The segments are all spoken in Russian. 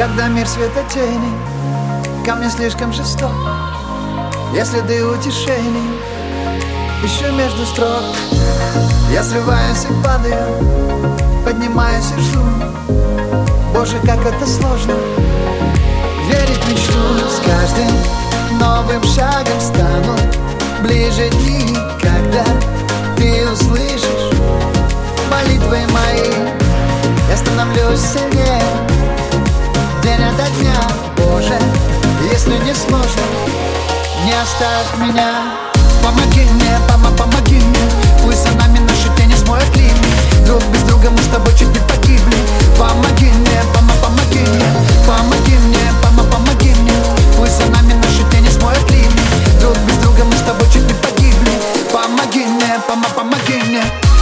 Когда мир светотени, ко мне слишком жесток. Я следы утешений ищу между строк. Я срываюсь и падаю, поднимаюсь и жду. Боже, как это сложно верить в мечту. С каждым новым шагом стану ближе дни, когда ты услышишь молитвы мои. Я становлюсь сильнее день ото дня. Боже, если не сложно, не оставь меня. Помоги мне, помоги мне. Пусть за нами наши тени смоют линии. Друг без друга мы с тобой чуть не погибли. Помоги мне, помоги мне. Помоги мне, помоги мне. Пусть за нами наши тени смоют линии. Друг без друга мы с тобой чуть не погибли. Помоги мне, помоги мне.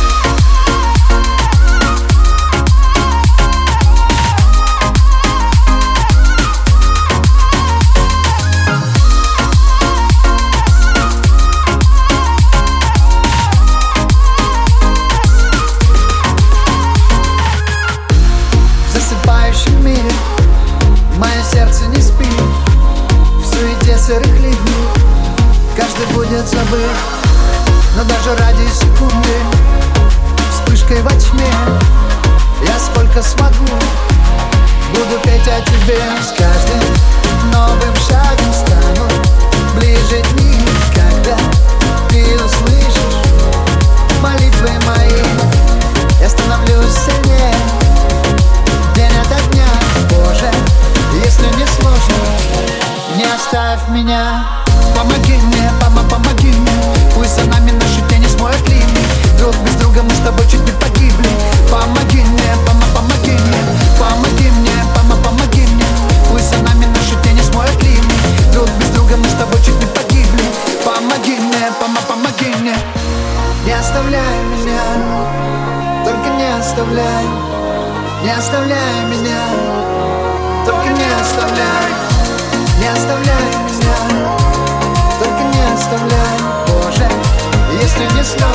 Мое сердце не спит в суете сырых ливней. Каждый будет забыт, но даже ради секунды вспышкой во тьме я сколько смогу буду петь о тебе. С каждым новым шагом стану ближе дни, когда ты услышишь молитвы мои. Я становлюсь сильнее день ото дня. Боже, если не сложно, не оставь меня. Помоги мне, помоги мне. Пусть за нами наши тени смоют линии. Друг без друга мы с тобой чуть не погибли. Помоги мне, помоги мне. Помоги мне, помоги мне. Пусть за нами наши тени смоют линии. Друг без друга мы с тобой чуть не погибли. Помоги мне, помоги мне. Не оставляй меня, только не оставляй. Не оставляй меня, только не оставляй. Не оставляй меня, только не оставляй. Боже, если не сложно,